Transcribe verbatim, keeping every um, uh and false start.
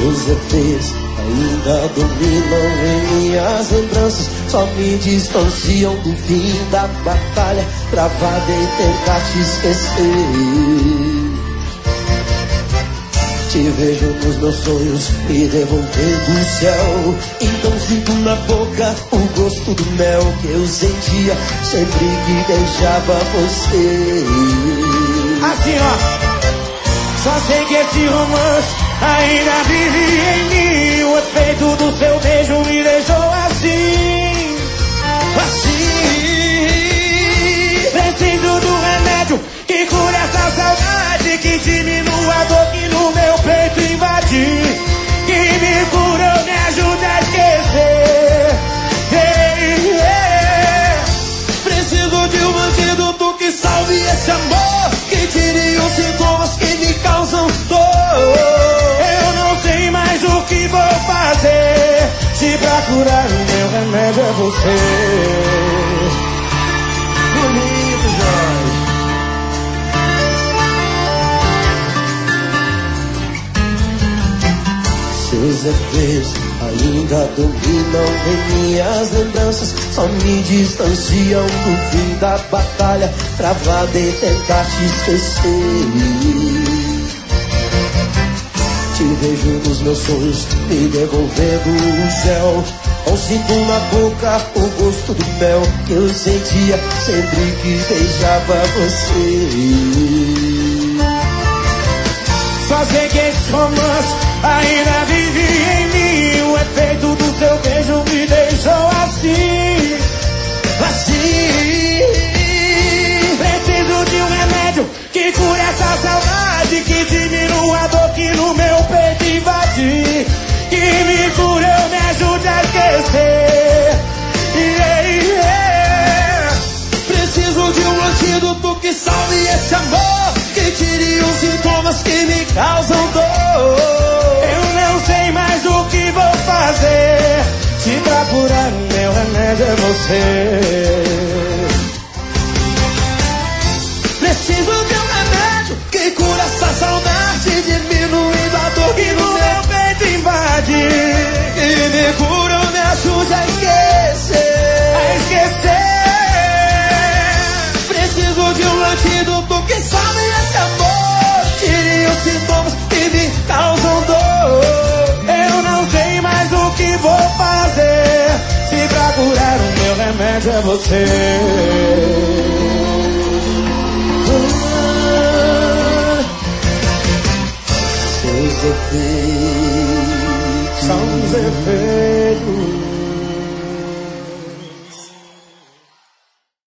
Seus efeitos ainda dominam em minhas lembranças, só me distanciam do fim da batalha, travada em tentar te esquecer. Te vejo nos meus sonhos me devolvendo o céu, então sinto na boca o gosto do mel que eu sentia sempre que beijava você. Assim, ó. Só sei que esse romance ainda vive em mim. O efeito do seu beijo me deixou assim, assim. Preciso do remédio que cura essa saudade, que diminua a dor que no meu peito invade, que me cura, me ajuda a esquecer. Hey, hey. Preciso de um antídoto que salve esse amor, que tire os sintomas que me causam dor. Eu não sei mais o que vou fazer, se pra curar o meu remédio é você. Bonito, Jorge. Seus efeitos ainda dominam em minhas lembranças, só me distanciam do fim da batalha, travada em tentar te esquecer. Te vejo nos meus sonhos me devolvendo o céu, ou sinto na boca o gosto do mel que eu sentia sempre que beijava você. Só sei que esse romance ainda vive em mim. O efeito do seu beijo me deixou assim, assim. Preciso de um remédio que cure essa saudade, que diminua a dor que no meu peito invade, que me cure, eu me ajude a esquecer. Yeah, yeah. Preciso de um antídoto que salve esse amor, que tire os sintomas que me causam dor. Eu não sei mais o que vou fazer, se pra curar o meu remédio é você. Preciso de um remédio que cura essa saudade, diminuindo a dor que no meu peito invade, que me cura, me ajude a esquecer. A esquecer. Preciso de um antídoto que salve esse amor, tire os sintomas que me causam dor. Eu não sei mais o que vou fazer, se pra curar o meu remédio é você. Seus efeitos são os efeitos